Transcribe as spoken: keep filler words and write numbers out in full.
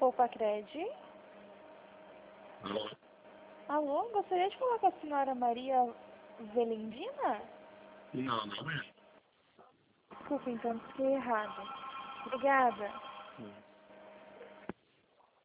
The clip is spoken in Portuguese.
Poupa Cred. Alô? Alô, gostaria de falar com a senhora Maria Velendina? Não, não é. Desculpa, então, fiquei errado. Obrigada. Hum.